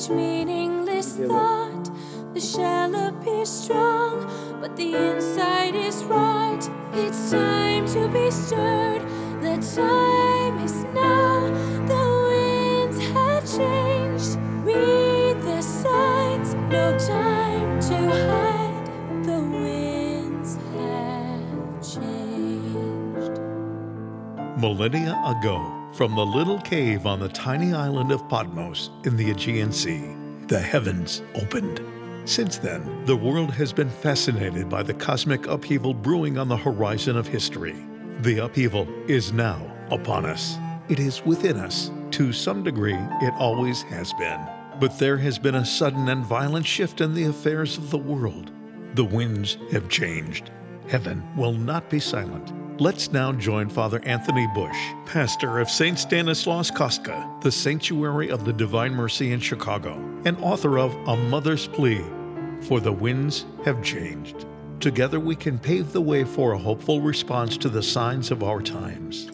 each meaningless thought. The shell appears strong, but the inside is rot. It's time to be stirred. The time is now. The winds have changed. Read the signs. No time to hide. The winds have changed. Millennia ago, from the little cave on the tiny island of Patmos in the Aegean Sea, the heavens opened. Since then, the world has been fascinated by the cosmic upheaval brewing on the horizon of history. The upheaval is now upon us. It is within us. To some degree, it always has been. But there has been a sudden and violent shift in the affairs of the world. The winds have changed. Heaven will not be silent. Let's now join Father Anthony Bush, pastor of St. Stanislaus Kostka, the Sanctuary of the Divine Mercy in Chicago, and author of A Mother's Plea, For the Winds Have Changed. Together we can pave the way for a hopeful response to the signs of our times.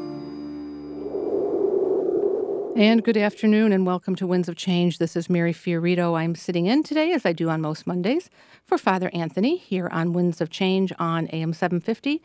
And good afternoon and welcome to Winds of Change. This is Mary Fiorito. I'm sitting in today, as I do on most Mondays, for Father Anthony here on Winds of Change on AM 750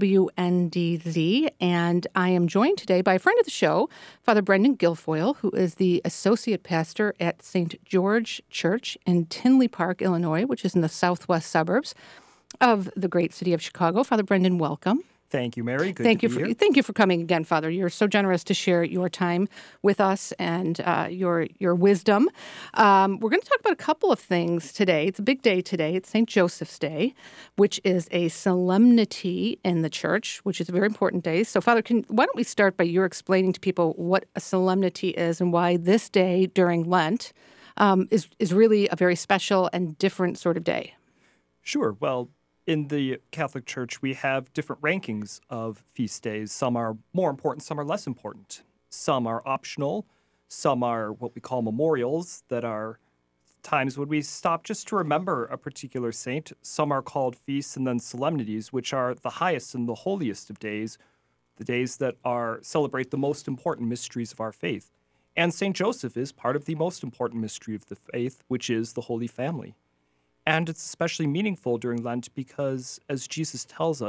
WNDZ. And I am joined today by a friend of the show, Father Brendan Guilfoyle, who is the associate pastor at St. George Church in Tinley Park, Illinois, which is in the southwest suburbs of the great city of Chicago. Father Brendan, welcome. Thank you, Mary. Thank you for coming again, Father. You're so generous to share your time with us and your wisdom. We're going to talk about a couple of things today. It's a big day today. It's St. Joseph's Day, which is a solemnity in the church, which is a very important day. So, Father, why don't we start by your explaining to people what a solemnity is and why this day during Lent is really a very special and different sort of day. Sure. Well, in the Catholic Church, we have different rankings of feast days. Some are more important, some are less important. Some are optional. Some are what we call memorials, that are times when we stop just to remember a particular saint. Some are called feasts, and then solemnities, which are the highest and the holiest of days, the days that celebrate the most important mysteries of our faith. And St. Joseph is part of the most important mystery of the faith, which is the Holy Family. And it's especially meaningful during Lent because, as Jesus tells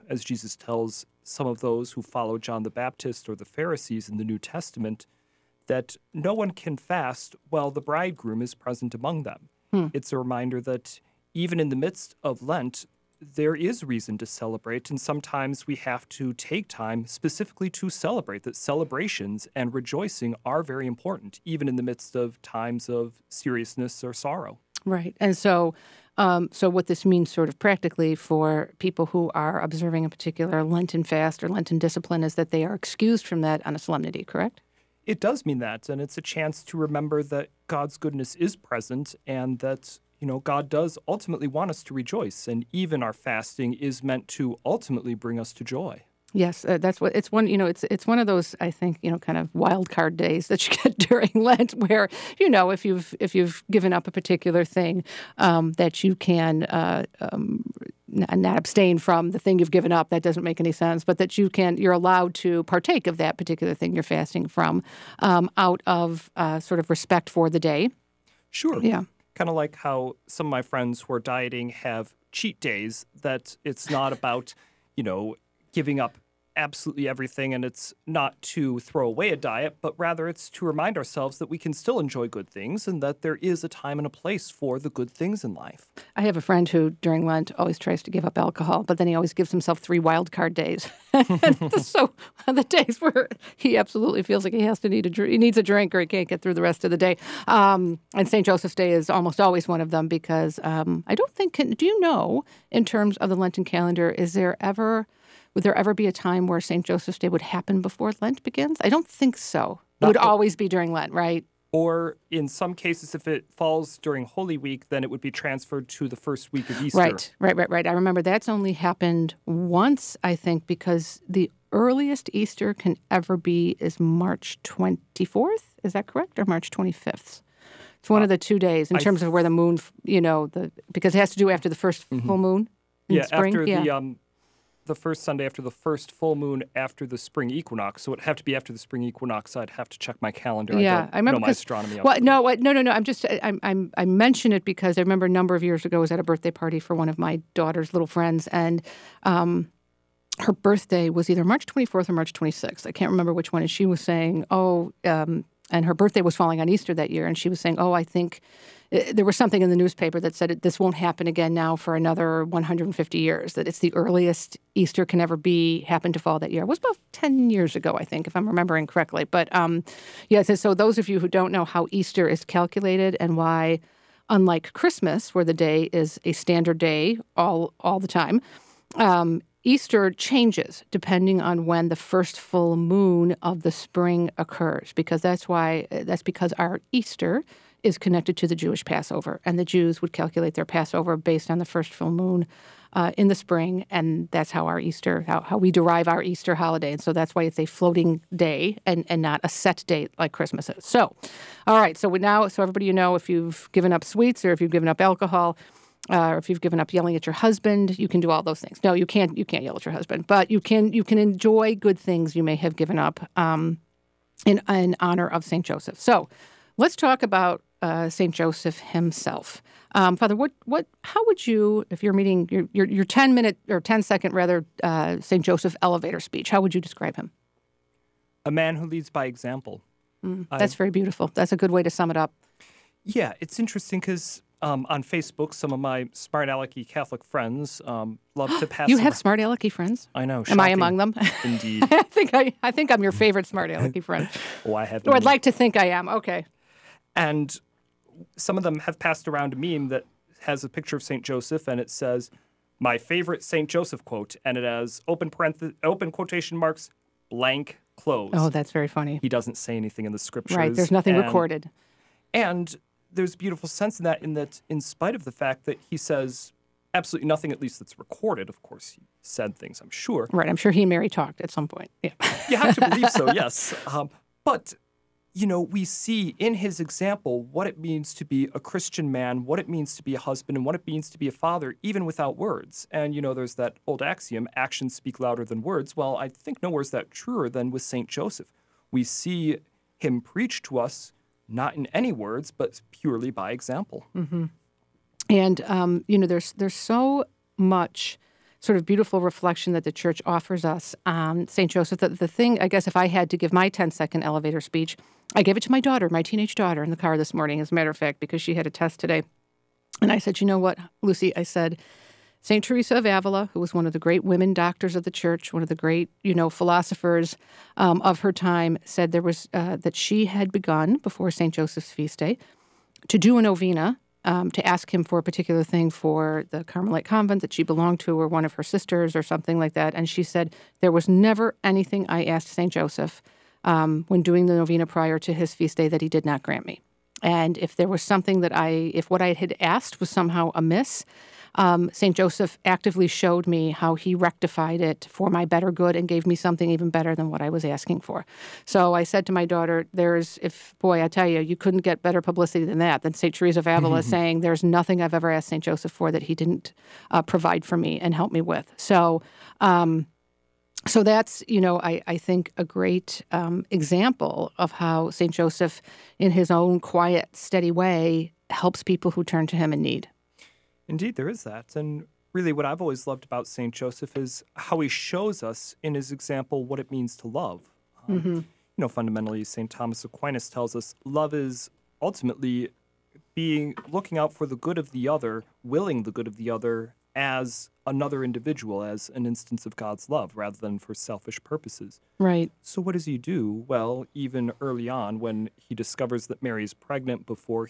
some of those who follow John the Baptist or the Pharisees in the New Testament, that no one can fast while the bridegroom is present among them. It's a reminder that even in the midst of Lent, there is reason to celebrate, and sometimes we have to take time specifically to celebrate, that celebrations and rejoicing are very important, even in the midst of times of seriousness or sorrow. Right. And so what this means sort of practically for people who are observing a particular Lenten fast or Lenten discipline is that they are excused from that on a solemnity, correct? It does mean that, and it's a chance to remember that God's goodness is present and that, God does ultimately want us to rejoice, and even our fasting is meant to ultimately bring us to joy. Yes, that's what it's one. It's one of those, I think, kind of wild card days that you get during Lent, where if you've given up a particular thing, that you can not abstain from the thing you've given up. That doesn't make any sense, but that you're allowed to partake of that particular thing you're fasting from, out of sort of respect for the day. Sure. Yeah. Kind of like how some of my friends who are dieting have cheat days. That it's not about giving up absolutely everything, and it's not to throw away a diet, but rather it's to remind ourselves that we can still enjoy good things and that there is a time and a place for the good things in life. I have a friend who, during Lent, always tries to give up alcohol, but then he always gives himself 3 wild card days. So the days where he absolutely feels like he needs a drink or he can't get through the rest of the day. And St. Joseph's Day is almost always one of them because I don't think, do you know, in terms of the Lenten calendar, would there ever be a time where St. Joseph's Day would happen before Lent begins? I don't think so. It would always be during Lent, right? Or in some cases, if it falls during Holy Week, then it would be transferred to the first week of Easter. Right. I remember that's only happened once, I think, because the earliest Easter can ever be is March 24th. Is that correct? Or March 25th? It's one of the 2 days in terms of where the moon, because it has to do after the first full moon in spring. After the first Sunday after the first full moon after the spring equinox. So it'd have to be after the spring equinox. I'd have to check my calendar. Yeah, I remember know my astronomy. Well, no. I mention it because I remember a number of years ago I was at a birthday party for one of my daughter's little friends, and her birthday was either March 24th or March 26th. I can't remember which one. And she was saying, and her birthday was falling on Easter that year, and she was saying, I think there was something in the newspaper that said this won't happen again now for another 150 years, that it's the earliest Easter can ever happen to fall that year. It was about 10 years ago, I think, if I'm remembering correctly. But so those of you who don't know how Easter is calculated and why, unlike Christmas, where the day is a standard day all the time, Easter changes depending on when the first full moon of the spring occurs, because that's because our Easter is connected to the Jewish Passover, and the Jews would calculate their Passover based on the first full moon in the spring, and that's how our Easter, how we derive our Easter holiday. And so that's why it's a floating day and not a set date like Christmas is. So, all right, so everybody, if you've given up sweets or if you've given up alcohol, or if you've given up yelling at your husband, you can do all those things. No, you can't yell at your husband, but you can enjoy good things you may have given up in honor of St. Joseph. So let's talk about St. Joseph himself. Father, how would you, if you're meeting your 10-minute or 10-second rather St. Joseph elevator speech, how would you describe him? A man who leads by example. That's very beautiful. That's a good way to sum it up. Yeah, it's interesting because on Facebook, some of my smart alecky Catholic friends love to pass. You have smart alecky friends? I know. Am I among them? Indeed. I think I'm your favorite smart alecky friend. I have. Or I'd like to think I am. Okay. And some of them have passed around a meme that has a picture of St. Joseph, and it says, "My favorite St. Joseph quote," and it has open quotation marks, blank, close. Oh, that's very funny. He doesn't say anything in the scriptures. Right. There's nothing recorded. And there's beautiful sense in that, in spite of the fact that he says absolutely nothing, at least that's recorded. Of course, he said things, I'm sure. Right. I'm sure he and Mary talked at some point. Yeah. You have to believe so, yes. But, we see in his example what it means to be a Christian man, what it means to be a husband, and what it means to be a father, even without words. And, there's that old axiom, actions speak louder than words. Well, I think nowhere's that truer than with St. Joseph. We see him preach to us not in any words, but purely by example. Mm-hmm. And, there's so much sort of beautiful reflection that the church offers us on St. Joseph. The thing, I guess, if I had to give my 10-second elevator speech, I gave it to my daughter, my teenage daughter, in the car this morning, as a matter of fact, because she had a test today. And I said, you know what, Lucy, I said, St. Teresa of Avila, who was one of the great women doctors of the church, one of the great, philosophers of her time, said there was that she had begun, before St. Joseph's feast day, to do a novena, to ask him for a particular thing for the Carmelite convent that she belonged to, or one of her sisters or something like that. And she said, there was never anything I asked St. Joseph when doing the novena prior to his feast day that he did not grant me. And if there was something if what I had asked was somehow amiss, St. Joseph actively showed me how he rectified it for my better good and gave me something even better than what I was asking for. So I said to my daughter, I tell you, you couldn't get better publicity than St. Teresa of Avila saying there's nothing I've ever asked St. Joseph for that he didn't provide for me and help me with. So that's, I think a great example of how St. Joseph, in his own quiet, steady way, helps people who turn to him in need. Indeed, there is that. And really what I've always loved about St. Joseph is how he shows us in his example what it means to love. Fundamentally, St. Thomas Aquinas tells us love is ultimately looking out for the good of the other, willing the good of the other as another individual, as an instance of God's love, rather than for selfish purposes. Right. So what does he do? Well, even early on, when he discovers that Mary is pregnant, before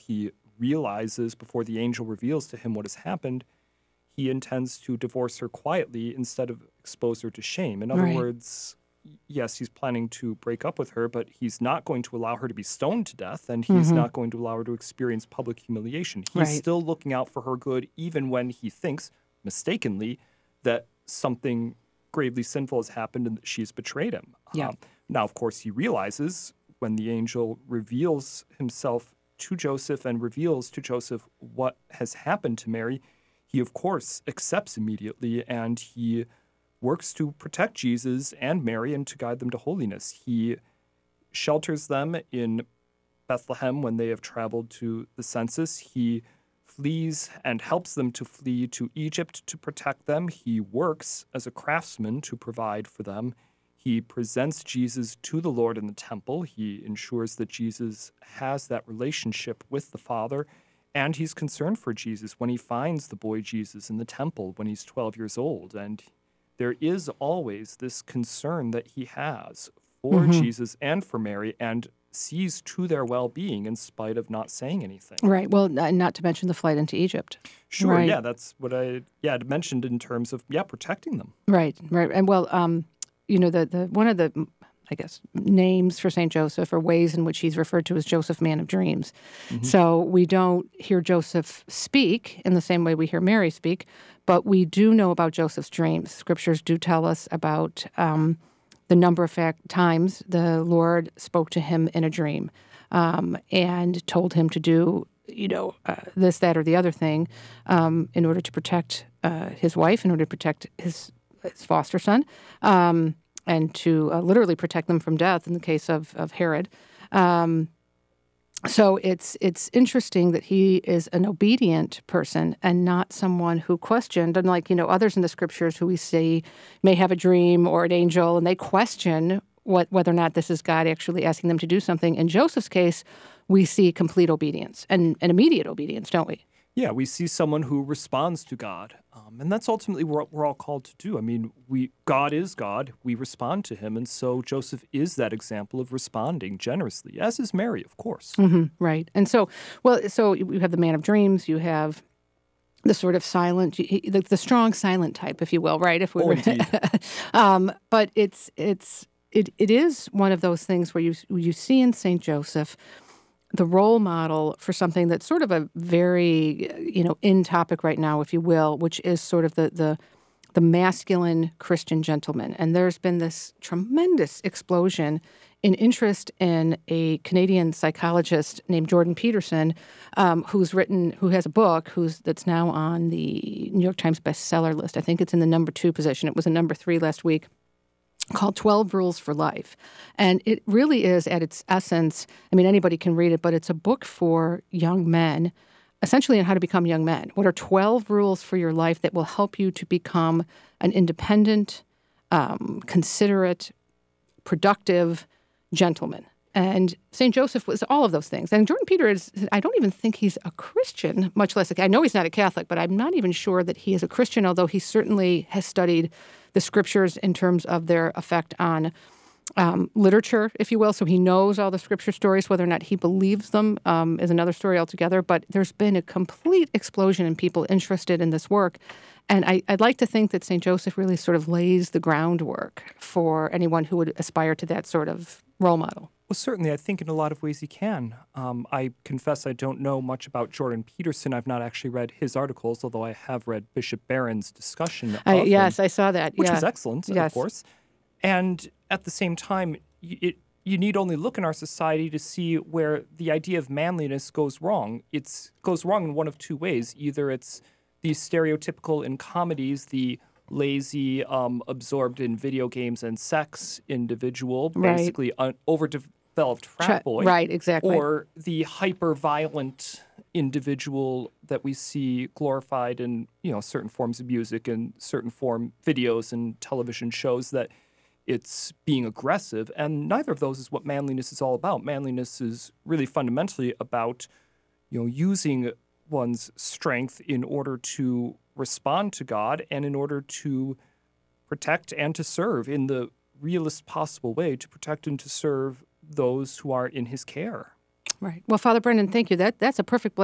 the angel reveals to him what has happened, he intends to divorce her quietly instead of expose her to shame. In other words, yes, he's planning to break up with her, but he's not going to allow her to be stoned to death, and he's not going to allow her to experience public humiliation. He's still looking out for her good, even when he thinks, mistakenly, that something gravely sinful has happened and that she's betrayed him. Now, of course, he realizes when the angel reveals himself to Joseph and reveals to Joseph what has happened to Mary, he, of course, accepts immediately, and he works to protect Jesus and Mary and to guide them to holiness. He shelters them in Bethlehem when they have traveled to the census. He flees and helps them to flee to Egypt to protect them. He works as a craftsman to provide for them. He presents Jesus to the Lord in the temple. He ensures that Jesus has that relationship with the Father, and he's concerned for Jesus when he finds the boy Jesus in the temple when he's 12 years old. And there is always this concern that he has for Jesus and for Mary, and sees to their well-being in spite of not saying anything. Right. Well, not to mention the flight into Egypt. Sure. Right. Yeah, that's what I mentioned in terms of protecting them. Right. Right. And well, the one of the, I guess, names for Saint Joseph, or ways in which he's referred to as Joseph, man of dreams. So we don't hear Joseph speak in the same way we hear Mary speak, but we do know about Joseph's dreams. Scriptures do tell us about the number of times the Lord spoke to him in a dream and told him to do, this, that, or the other thing in order to protect his wife, in order to protect his foster son, and to literally protect them from death in the case of Herod. So it's interesting that he is an obedient person and not someone who questioned, unlike, others in the scriptures who we see may have a dream or an angel and they question whether or not this is God actually asking them to do something. In Joseph's case, we see complete obedience and immediate obedience, don't we? Yeah, we see someone who responds to God. And that's ultimately what we're all called to do. I mean, God is God. We respond to him. And so Joseph is that example of responding generously, as is Mary, of course. Right. And so you have the man of dreams. You have the sort of silent, the strong silent type, if you will, right? If we were, indeed. But it is one of those things where you see in St. Joseph the role model for something that's sort of a very, in topic right now, if you will, which is sort of the masculine Christian gentleman. And there's been this tremendous explosion in interest in a Canadian psychologist named Jordan Peterson, who has a book that's now on the New York Times bestseller list. I think it's in the number 2 position. It was in number 3 last week, called 12 Rules for Life. And it really is, at its essence, I mean, anybody can read it, but it's a book for young men, essentially on how to become young men. What are 12 rules for your life that will help you to become an independent, considerate, productive gentleman? And St. Joseph was all of those things. And Jordan Peterson I don't even think he's a Christian, much less I know he's not a Catholic, but I'm not even sure that he is a Christian, although he certainly has studied the scriptures in terms of their effect on literature, if you will. So he knows all the scripture stories. Whether or not he believes them is another story altogether. But there's been a complete explosion in people interested in this work. And I'd like to think that St. Joseph really sort of lays the groundwork for anyone who would aspire to that sort of role model. Well, certainly, I think in a lot of ways he can. I confess I don't know much about Jordan Peterson. I've not actually read his articles, although I have read Bishop Barron's discussion of him. Yes, I saw that. Which was excellent, of course. And at the same time, you need only look in our society to see where the idea of manliness goes wrong. It goes wrong in one of 2 ways. Either it's the stereotypical in comedies, the lazy, absorbed in video games and sex individual, basically overdeveloped frat boy. Right, exactly. Or the hyper-violent individual that we see glorified in, certain forms of music and certain videos and television shows that it's being aggressive. And neither of those is what manliness is all about. Manliness is really fundamentally about, using one's strength in order to respond to God and in order to protect and to serve in the realest possible way, to protect and to serve those who are in his care. Right. Well, Father Brendan, thank you. That's a perfect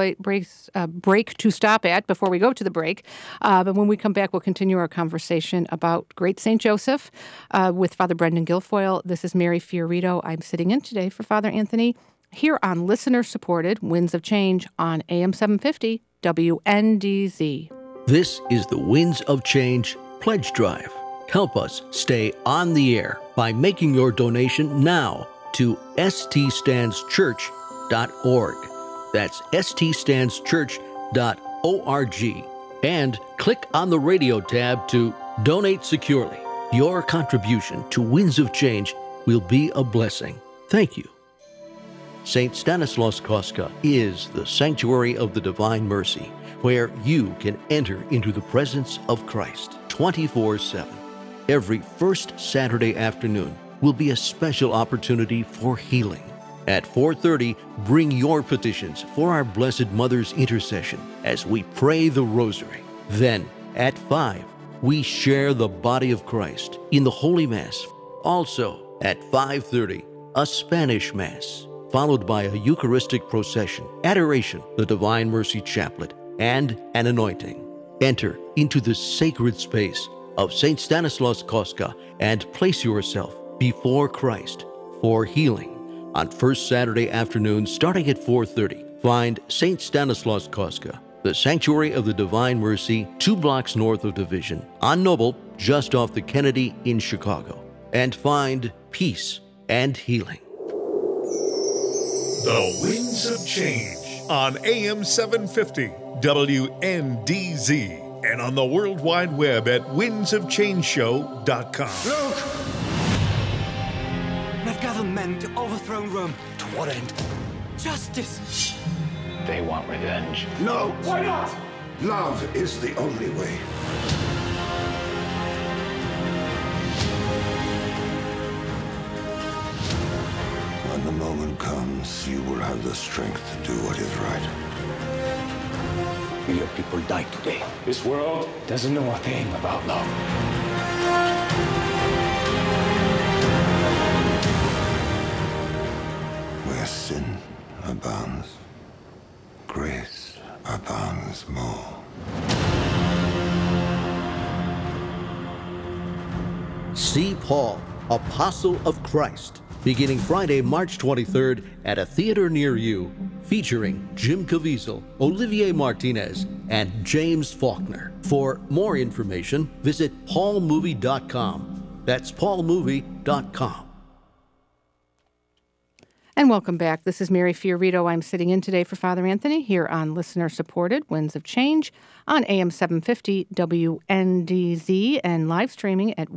break to stop at before we go to the break. But when we come back, we'll continue our conversation about Great St. Joseph with Father Brendan Guilfoyle. This is Mary Fiorito. I'm sitting in today for Father Anthony here on listener-supported Winds of Change on AM 750 WNDZ. This is the Winds of Change Pledge Drive. Help us stay on the air by making your donation now to ststandschurch.org. That's ststandschurch.org. And click on the radio tab to donate securely. Your contribution to Winds of Change will be a blessing. Thank you. St. Stanislaus Kostka is the sanctuary of the Divine Mercy, where you can enter into the presence of Christ 24/7. Every first Saturday afternoon will be a special opportunity for healing. At 4:30, bring your petitions for our Blessed Mother's intercession as we pray the Rosary. Then, at 5, we share the body of Christ in the Holy Mass. Also, at 5:30, a Spanish Mass, followed by a Eucharistic procession, adoration, the Divine Mercy Chaplet, and an anointing. Enter into the sacred space of St. Stanislaus Kostka and place yourself before Christ for healing. On first Saturday afternoon, starting at 4:30, find St. Stanislaus Kostka, the Sanctuary of the Divine Mercy, 2 blocks north of Division, on Noble, just off the Kennedy in Chicago, and find peace and healing. The Winds of Change on AM 750 WNDZ and on the World Wide Web at windsofchangeshow.com. Look! They've gathered men to overthrow Rome. To what end? Justice! They want revenge. No. Why not? Love is the only way. When the moment comes, you will have the strength to do what is right. Your people died today. This world doesn't know a thing about love. Where sin abounds, grace abounds more. See Paul, Apostle of Christ, beginning Friday, March 23rd at a theater near you, featuring Jim Caviezel, Olivier Martinez, and James Faulkner. For more information, visit paulmovie.com. That's paulmovie.com. And welcome back. This is Mary Fiorito. I'm sitting in today for Father Anthony here on listener-supported Winds of Change on AM 750 WNDZ and live streaming at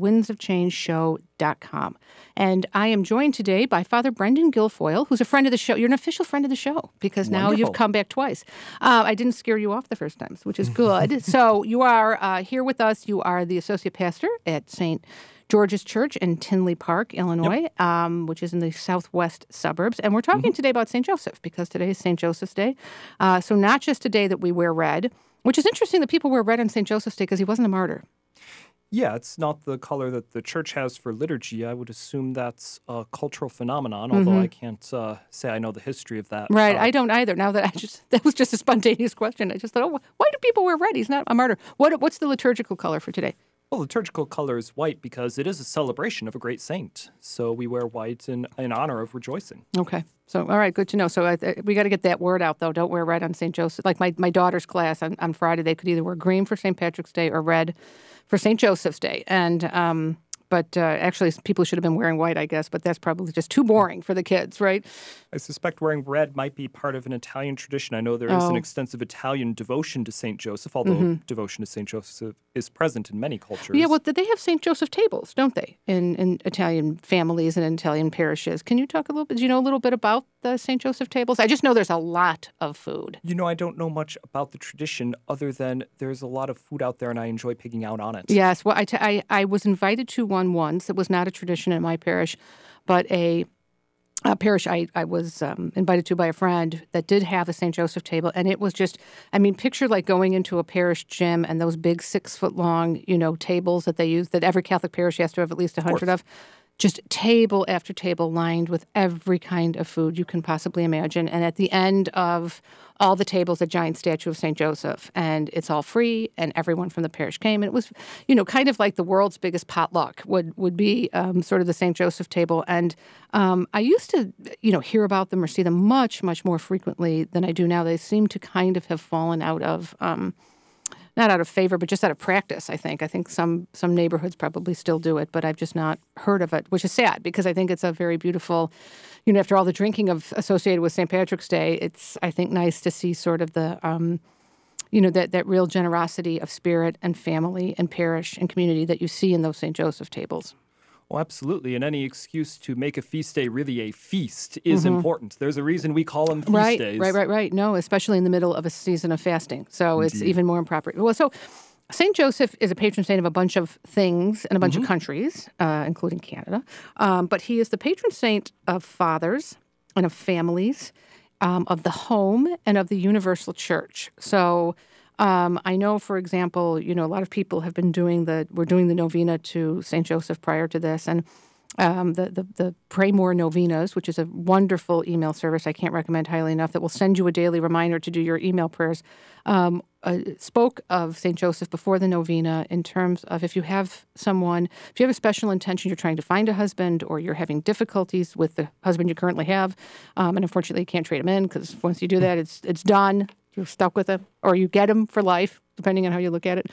windsofchangeshow.com. And I am joined today by Father Brendan Guilfoyle, who's a friend of the show. You're an official friend of the show because now Wonderful. you've come back twice. I didn't scare you off the first time, which is good. So you are here with us. You are the associate pastor at St. George's Church in Tinley Park, Illinois, which is in the southwest suburbs. And we're talking today about St. Joseph because today is St. Joseph's Day. So not just a day that we wear red, which is interesting that people wear red on St. Joseph's Day because he wasn't a martyr. Yeah, it's not the color that the church has for liturgy. I would assume that's a cultural phenomenon, although I can't say I know the history of that. Right, I don't either. Now that that was just a spontaneous question. I just thought, why do people wear red? He's not a martyr. What's the liturgical color for today? Well, liturgical color is white because it is a celebration of a great saint. So we wear white in honor of rejoicing. Okay. So, all right, good to know. So we got to get that word out, though. Don't wear red on St. Joseph. Like my daughter's class on Friday, they could either wear green for St. Patrick's Day or red for St. Joseph's Day. And but actually, people should have been wearing white, I guess. But that's probably just too boring for the kids, right? I suspect wearing red might be part of an Italian tradition. I know there is an extensive Italian devotion to St. Joseph, although devotion to St. Joseph is present in many cultures. Yeah, well, they have St. Joseph tables, don't they, in Italian families and in Italian parishes? Can you talk a little bit? Do you know a little bit about the St. Joseph tables? I just know there's a lot of food. You know, I don't know much about the tradition other than there's a lot of food out there and I enjoy picking out on it. Yes, well, I was invited to one once. It was not a tradition in my parish, but a parish I was invited to by a friend that did have a St. Joseph table. And it was just, I mean, picture like going into a parish gym and those big 6-foot-long, tables that they use, that every Catholic parish has to have at least 100 of. Just table after table lined with every kind of food you can possibly imagine. And at the end of all the tables, a giant statue of St. Joseph. And it's all free, and everyone from the parish came. And it was, kind of like the world's biggest potluck would be sort of the St. Joseph table. And I used to, hear about them or see them much, much more frequently than I do now. They seem to kind of have fallen out of not out of favor, but just out of practice, I think. I think some neighborhoods probably still do it, but I've just not heard of it, which is sad because I think it's a very beautiful, after all the drinking associated with St. Patrick's Day, it's, I think, nice to see sort of the, that real generosity of spirit and family and parish and community that you see in those St. Joseph tables. Oh, absolutely. And any excuse to make a feast day really a feast is important. There's a reason we call them feast days. Right. No, especially in the middle of a season of fasting. So Indeed. It's even more improper. Well, so St. Joseph is a patron saint of a bunch of things and a bunch of countries, including Canada. But he is the patron saint of fathers and of families, of the home and of the universal church. So I know, for example, a lot of people have been we're doing the novena to St. Joseph prior to this, and the Pray More Novenas, which is a wonderful email service I can't recommend highly enough, that will send you a daily reminder to do your email prayers, spoke of St. Joseph before the novena in terms of if you have a special intention, you're trying to find a husband, or you're having difficulties with the husband you currently have, and unfortunately you can't trade him in, because once you do that, it's done. You're stuck with him, or you get him for life, depending on how you look at it.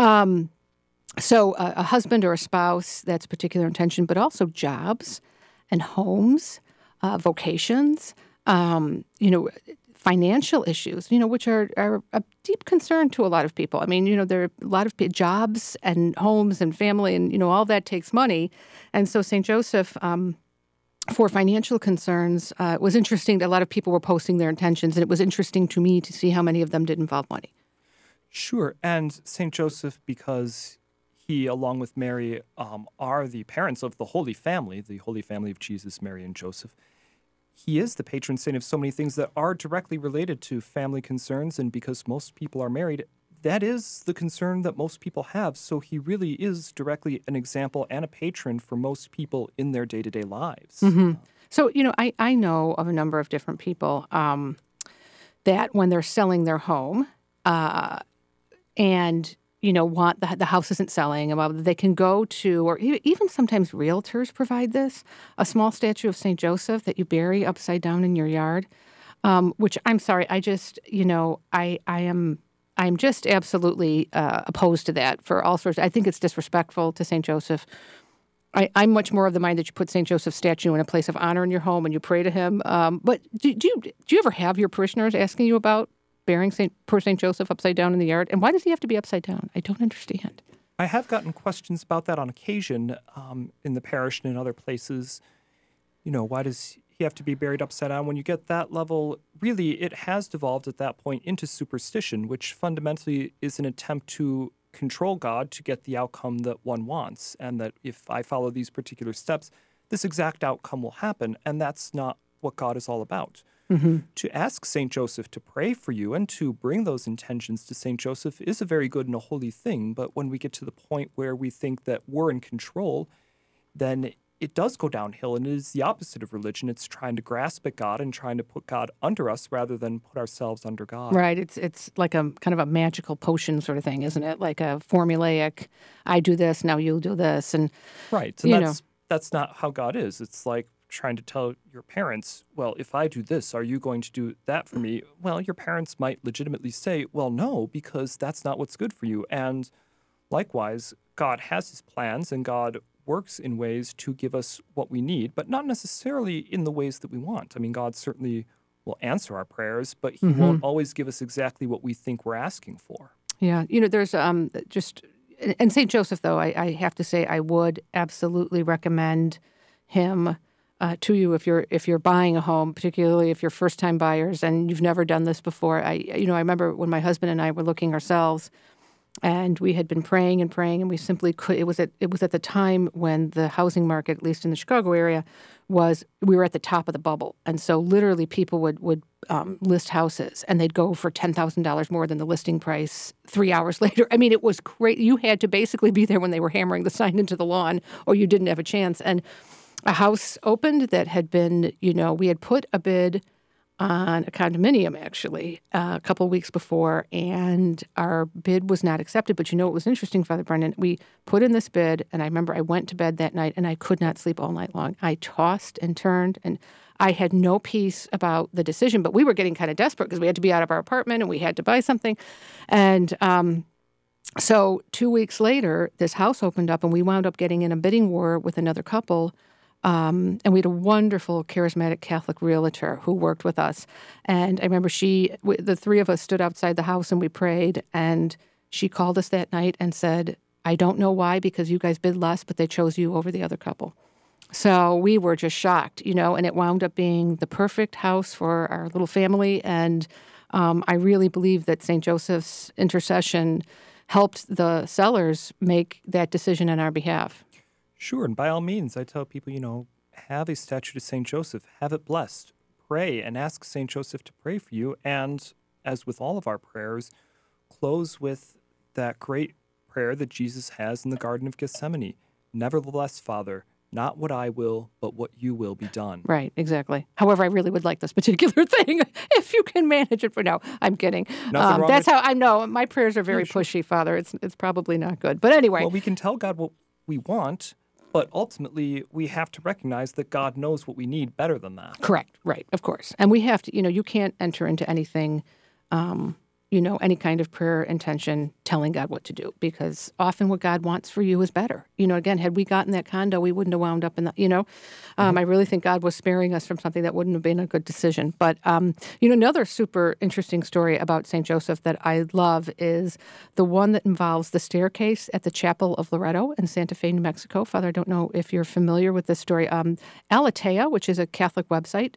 So a husband or a spouse, that's a particular intention, but also jobs and homes, vocations, financial issues, which are a deep concern to a lot of people. I mean, there are a lot of jobs and homes and family, and, all that takes money. And so St. Joseph, for financial concerns, it was interesting that a lot of people were posting their intentions, and it was interesting to me to see how many of them did involve money. Sure. And St. Joseph, because he, along with Mary, are the parents of the Holy Family of Jesus, Mary, and Joseph. He is the patron saint of so many things that are directly related to family concerns, and because most people are married, that is the concern that most people have. So he really is directly an example and a patron for most people in their day-to-day lives. Mm-hmm. So, I know of a number of different people that when they're selling their home and want the house isn't selling, they can go to, or even sometimes realtors provide this, a small statue of St. Joseph that you bury upside down in your yard, which I'm sorry, I'm just absolutely opposed to that for all sorts. I think it's disrespectful to St. Joseph. I'm much more of the mind that you put St. Joseph's statue in a place of honor in your home and you pray to him. But do you ever have your parishioners asking you about burying poor St. Joseph upside down in the yard? And why does he have to be upside down? I don't understand. I have gotten questions about that on occasion in the parish and in other places. Why does he have to be buried upside down? When you get that level, really, it has devolved at that point into superstition, which fundamentally is an attempt to control God to get the outcome that one wants, and that if I follow these particular steps, this exact outcome will happen, and that's not what God is all about. Mm-hmm. To ask St. Joseph to pray for you and to bring those intentions to St. Joseph is a very good and a holy thing, but when we get to the point where we think that we're in control, then it does go downhill, and it is the opposite of religion. It's trying to grasp at God and trying to put God under us rather than put ourselves under God. Right. It's like a kind of a magical potion sort of thing, isn't it? Like a formulaic, I do this, now you'll do this. And right. And that's not how God is. It's like trying to tell your parents, well, if I do this, are you going to do that for me? Well, your parents might legitimately say, well, no, because that's not what's good for you. And likewise, God has his plans, and God works in ways to give us what we need, but not necessarily in the ways that we want. I mean, God certainly will answer our prayers, but he won't always give us exactly what we think we're asking for. Yeah. There's and St. Joseph, though, I have to say I would absolutely recommend him to you if you're buying a home, particularly if you're first-time buyers and you've never done this before. I remember when my husband and I were looking ourselves, and we had been praying, and we simply could. It was at the time when the housing market, at least in the Chicago area, we were at the top of the bubble, and so literally people would list houses, and they'd go for $10,000 more than the listing price 3 hours later. I mean, it was great. You had to basically be there when they were hammering the sign into the lawn, or you didn't have a chance. And a house opened that had been, we had put a bid on a condominium, actually, a couple of weeks before, and our bid was not accepted. But what was interesting, Father Brendan? We put in this bid, and I remember I went to bed that night, and I could not sleep all night long. I tossed and turned, and I had no peace about the decision. But we were getting kind of desperate because we had to be out of our apartment, and we had to buy something. And so 2 weeks later, this house opened up, and we wound up getting in a bidding war with another couple And we had a wonderful, charismatic Catholic realtor who worked with us. And I remember the three of us stood outside the house and we prayed. And she called us that night and said, I don't know why, because you guys bid less, but they chose you over the other couple. So we were just shocked, and it wound up being the perfect house for our little family. And I really believe that St. Joseph's intercession helped the sellers make that decision on our behalf. Sure, and by all means, I tell people, have a statue to St. Joseph, have it blessed, pray, and ask St. Joseph to pray for you. And as with all of our prayers, close with that great prayer that Jesus has in the Garden of Gethsemane. Nevertheless, Father, not what I will, but what you will be done. Right, exactly. However, I really would like this particular thing if you can manage it for now. I'm kidding. That's how I know. My prayers are very pushy, Father. It's probably not good. But anyway. Well, we can tell God what we want, but ultimately we have to recognize that God knows what we need better than that. Correct. Right. Of course. And we have to, you can't enter into anything, any kind of prayer intention telling God what to do, because often what God wants for you is better. Again, had we gotten that condo, we wouldn't have wound up in that, I really think God was sparing us from something that wouldn't have been a good decision. But, another super interesting story about St. Joseph that I love is the one that involves the staircase at the Chapel of Loretto in Santa Fe, New Mexico. Father, I don't know if you're familiar with this story. Aleteia, which is a Catholic website,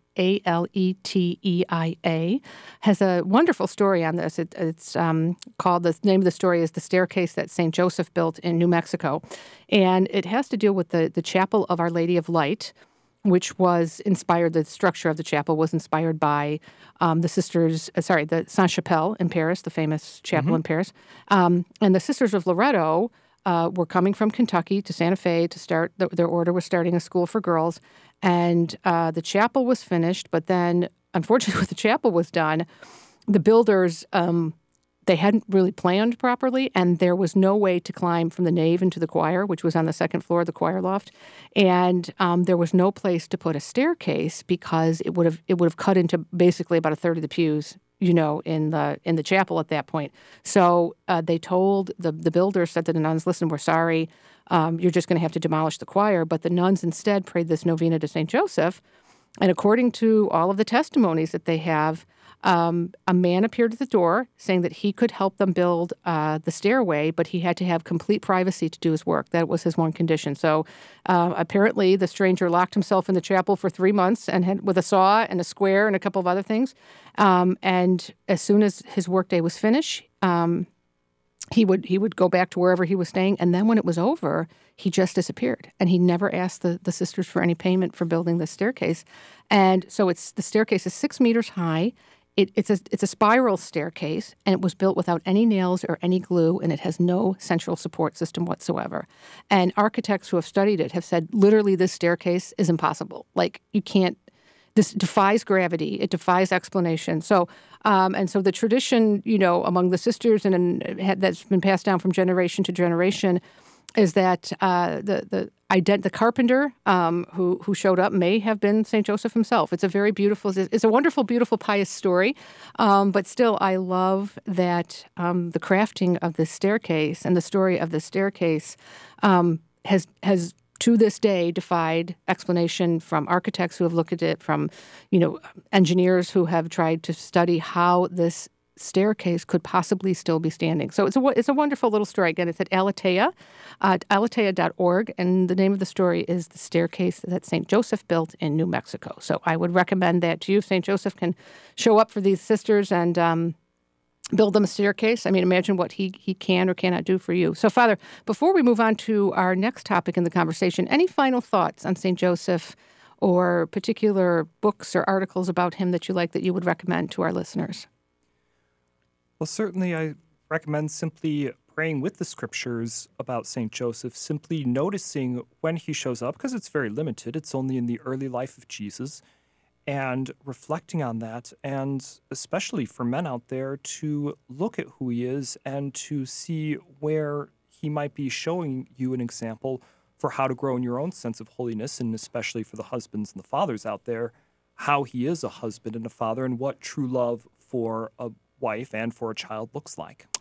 Aleteia, has a wonderful story on this. It's called, the name of the story is The Staircase That St. Joseph Built in New Mexico. And it has to do with the Chapel of Our Lady of Light, which was inspired, the structure of the chapel was inspired by the Sainte-Chapelle in Paris, the famous chapel in Paris. And the Sisters of Loretto were coming from Kentucky to Santa Fe to start, their order was starting a school for girls. And the chapel was finished, but then, unfortunately, when the chapel was done, the builders, they hadn't really planned properly, and there was no way to climb from the nave into the choir, which was on the second floor of the choir loft. And there was no place to put a staircase because it would have cut into basically about a third of the pews, in the chapel at that point. So they told the builders, said to the nuns, "Listen, we're sorry. You're just going to have to demolish the choir." But the nuns instead prayed this novena to St. Joseph. And according to all of the testimonies that they have, a man appeared at the door saying that he could help them build the stairway, but he had to have complete privacy to do his work. That was his one condition. So apparently the stranger locked himself in the chapel for 3 months and with a saw and a square and a couple of other things. And as soon as his workday was finished, he would go back to wherever he was staying. And then when it was over, he just disappeared. And he never asked the sisters for any payment for building the staircase. And so the staircase is 6 meters high. It's a spiral staircase, and it was built without any nails or any glue, and it has no central support system whatsoever. And architects who have studied it have said, literally, this staircase is impossible. Like, you can't. This defies gravity. It defies explanation. So, and so the tradition, among the sisters, and that's been passed down from generation to generation, is that the carpenter who showed up may have been St. Joseph himself. It's a very beautiful, it's a wonderful, beautiful, pious story. But still, I love that the crafting of this staircase and the story of the staircase has to this day defied explanation from architects who have looked at it, from engineers who have tried to study how this staircase could possibly still be standing. So it's a wonderful little story. Again, it's at Aleteia, aleteia.org, and the name of the story is The Staircase That St. Joseph Built in New Mexico. So I would recommend that to you. St. Joseph can show up for these sisters and build them a staircase. I mean, imagine what he can or cannot do for you. So, Father, before we move on to our next topic in the conversation, any final thoughts on St. Joseph or particular books or articles about him that you like that you would recommend to our listeners? Well, certainly I recommend simply praying with the scriptures about St. Joseph, simply noticing when he shows up, because it's very limited. It's only in the early life of Jesus, and reflecting on that, and especially for men out there to look at who he is and to see where he might be showing you an example for how to grow in your own sense of holiness, and especially for the husbands and the fathers out there, how he is a husband and a father and what true love for a wife and for a child looks like.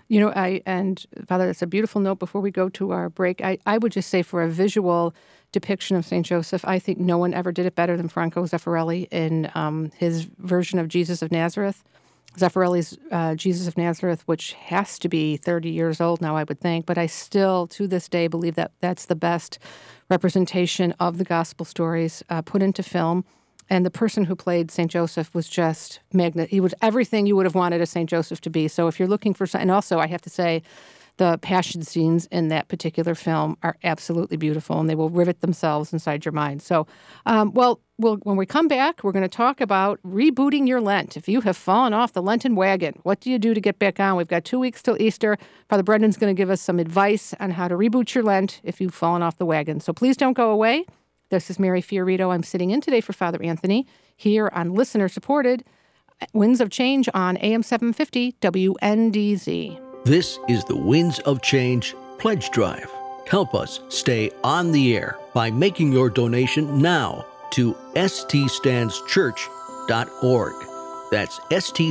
And Father, that's a beautiful note before we go to our break. I would just say for a visual depiction of St. Joseph, I think no one ever did it better than Franco Zeffirelli in his version of Jesus of Nazareth. Zeffirelli's Jesus of Nazareth, which has to be 30 years old now, I would think, but I still, to this day, believe that that's the best representation of the gospel stories put into film. And the person who played St. Joseph was just magnet. He was everything you would have wanted a St. Joseph to be. So if you're looking for, and also I have to say, the passion scenes in that particular film are absolutely beautiful, and they will rivet themselves inside your mind. So, when we come back, we're going to talk about rebooting your Lent. If you have fallen off the Lenten wagon, what do you do to get back on? We've got 2 weeks till Easter. Father Brendan's going to give us some advice on how to reboot your Lent if you've fallen off the wagon. So please don't go away. This is Mary Fiorito. I'm sitting in today for Father Anthony here on listener-supported Winds of Change on AM 750 WNDZ. This is the Winds of Change Pledge Drive. Help us stay on the air by making your donation now to ststandschurch.org. That's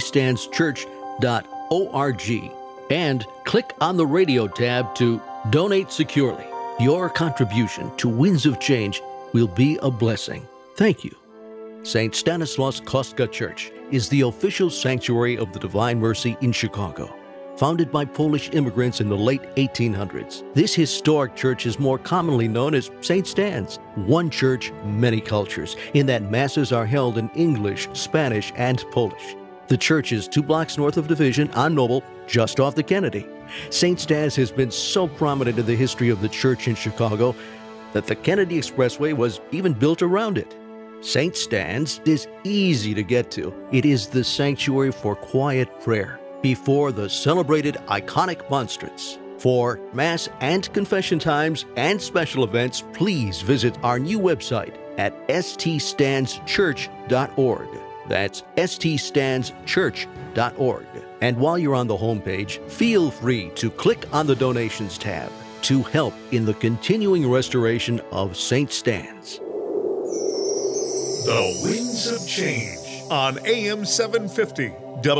ststandschurch.org. And click on the radio tab to donate securely. Your contribution to Winds of Change will be a blessing. Thank you. St. Stanislaus Kostka Church is the official sanctuary of the Divine Mercy in Chicago. Founded by Polish immigrants in the late 1800s, this historic church is more commonly known as St. Stan's. One church, many cultures, in that masses are held in English, Spanish, and Polish. The church is 2 blocks north of Division on Noble, just off the Kennedy. St. Stan's has been so prominent in the history of the church in Chicago that the Kennedy Expressway was even built around it. St. Stan's is easy to get to. It is the sanctuary for quiet prayer before the celebrated iconic monstrance. For Mass and confession times and special events, please visit our new website at ststandschurch.org. That's ststandschurch.org. And while you're on the homepage, feel free to click on the Donations tab to help in the continuing restoration of St. Stan's. The Winds of Change on AM 750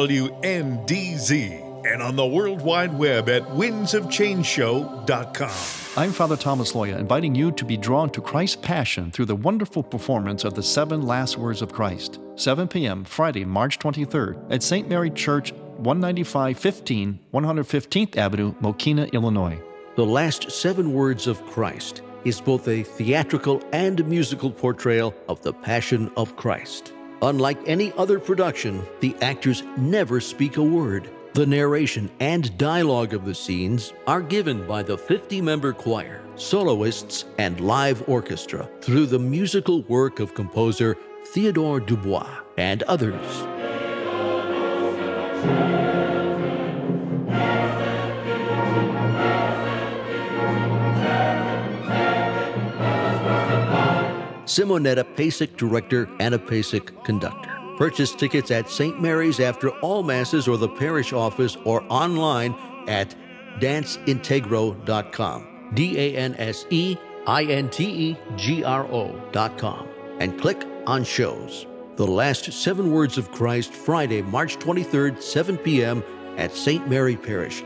WNDZ and on the World Wide Web at windsofchangeshow.com. I'm Father Thomas Loya, inviting you to be drawn to Christ's Passion through the wonderful performance of the 7 Last Words of Christ, 7 p.m. Friday, March 23rd at St. Mary Church, 19515 115th Avenue, Mokina, Illinois. The last 7 words of Christ is both a theatrical and musical portrayal of the Passion of Christ. Unlike any other production, the actors never speak a word. The narration and dialogue of the scenes are given by the 50-member choir, soloists, and live orchestra through the musical work of composer Theodore Dubois and others. Simonetta Pasek, director, Anna Pasek, conductor. Purchase tickets at St. Mary's after all Masses or the parish office or online at danceintegro.com. DANSEINTEGRO.com. And click on shows. The Last 7 Words of Christ, Friday, March 23rd, 7 p.m. at St. Mary Parish,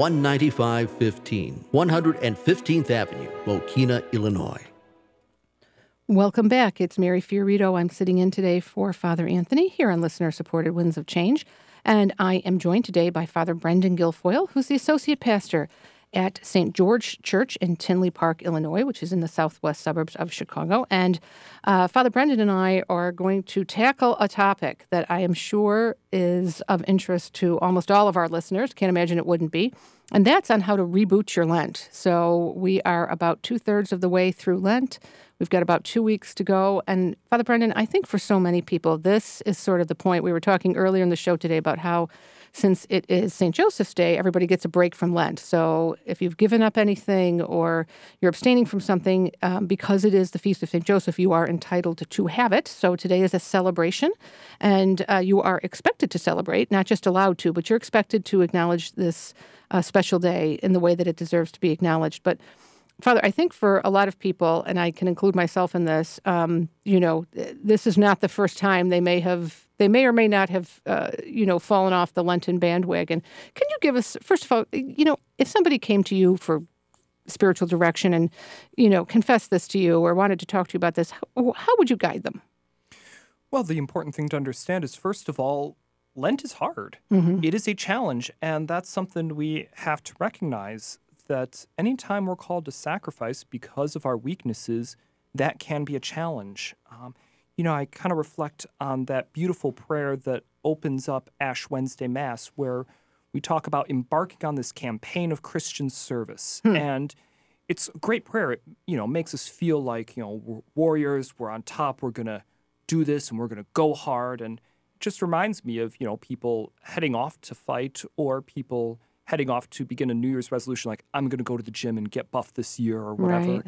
19515 115th Avenue, Mokina, Illinois. Welcome back. It's Mary Fiorito. I'm sitting in today for Father Anthony here on listener-supported Winds of Change. And I am joined today by Father Brendan Guilfoyle, who's the associate pastor at St. George Church in Tinley Park, Illinois, which is in the southwest suburbs of Chicago. And Father Brendan and I are going to tackle a topic that I am sure is of interest to almost all of our listeners. Can't imagine it wouldn't be. And that's on how to reboot your Lent. So we are about 2/3 of the way through Lent. We've got about 2 weeks to go. And Father Brendan, I think for so many people, this is sort of the point. We were talking earlier in the show today about how since it is St. Joseph's Day, everybody gets a break from Lent. So if you've given up anything or you're abstaining from something, because it is the Feast of St. Joseph, you are entitled to have it. So today is a celebration, and you are expected to celebrate, not just allowed to, but you're expected to acknowledge this special day in the way that it deserves to be acknowledged. But Father, I think for a lot of people, and I can include myself in this, this is not the first time they may have They may or may not have, fallen off the Lenten bandwagon. Can you give us, first of all, if somebody came to you for spiritual direction and, confessed this to you or wanted to talk to you about this, how would you guide them? Well, the important thing to understand is, first of all, Lent is hard. It is a challenge, and that's something we have to recognize, that anytime we're called to sacrifice because of our weaknesses, that can be a challenge. I kind of reflect on that beautiful prayer that opens up Ash Wednesday Mass, where we talk about embarking on this campaign of Christian service. And it's a great prayer. It, makes us feel like, we're warriors, we're on top, we're going to do this, and we're going to go hard. And it just reminds me of, people heading off to fight, or people heading off to begin a New Year's resolution, like, I'm going to go to the gym and get buff this year or whatever. Right.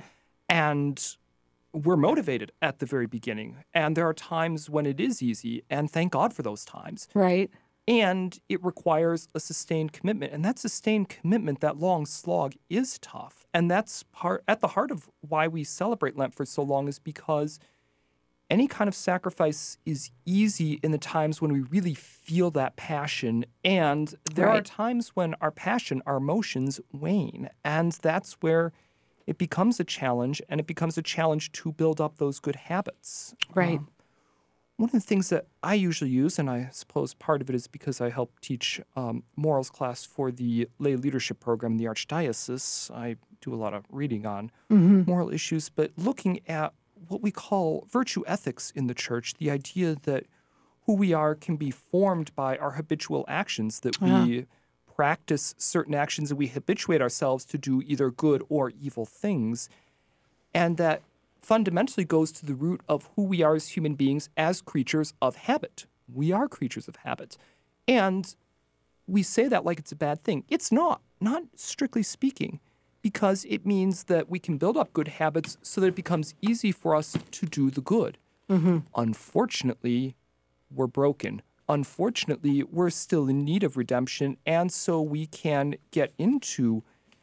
And we're motivated at the very beginning. And there are times when it is easy, and thank God for those times. Right. And it requires a sustained commitment. And that sustained commitment, that long slog, is tough. And that's at the heart of why we celebrate Lent for so long, is because any kind of sacrifice is easy in the times when we really feel that passion. And there are times when our passion, our emotions wane. And that's where it becomes a challenge, and it becomes a challenge to build up those good habits. Right. One of the things that I usually use, and I suppose part of it is because I help teach morals class for the lay leadership program in the Archdiocese. I do a lot of reading on moral issues, but looking at what we call virtue ethics in the church, the idea that who we are can be formed by our habitual actions, that we practice certain actions and we habituate ourselves to do either good or evil things, and that fundamentally goes to the root of who we are as human beings, as creatures of habit. We are creatures of habit. And we say that like it's a bad thing. It's not strictly speaking, because it means that we can build up good habits so that it becomes easy for us to do the good. Unfortunately, we're broken. Unfortunately, we're still in need of redemption, and so we can get into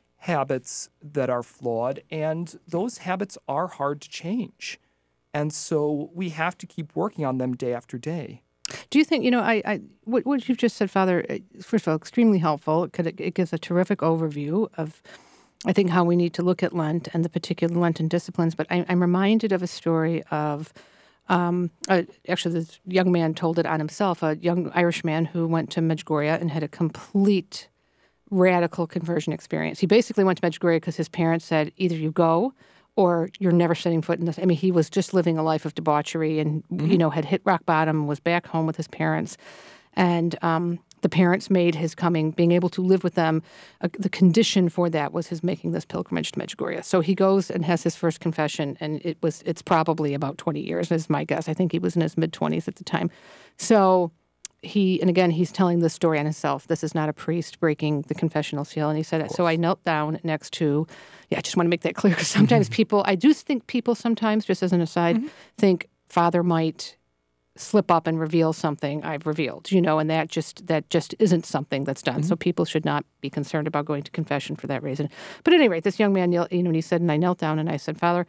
habits that are flawed, and those habits are hard to change. And so we have to keep working on them day after day. Do you think, what you've just said, Father, first of all, extremely helpful. It gives a terrific overview of, I think, how we need to look at Lent and the particular Lenten disciplines. But I'm reminded of a story of, actually, this young man told it on himself, a young Irishman who went to Medjugorje and had a complete radical conversion experience. He basically went to Medjugorje because his parents said, either you go or you're never setting foot in this. I mean, he was just living a life of debauchery and, had hit rock bottom, was back home with his parents. And the parents made his coming, being able to live with them, the condition for that was his making this pilgrimage to Medjugorje. So he goes and has his first confession, and it's probably about 20 years, is my guess. I think he was in his mid-20s at the time. So he's telling this story on himself. This is not a priest breaking the confessional seal. And he said, so I knelt down next to, I just want to make that clear, because sometimes I do think people sometimes, just as an aside, think Father might slip up and reveal something I've revealed, and that just isn't something that's done. So people should not be concerned about going to confession for that reason. But at any rate, this young man, he said, and I knelt down and I said, Father,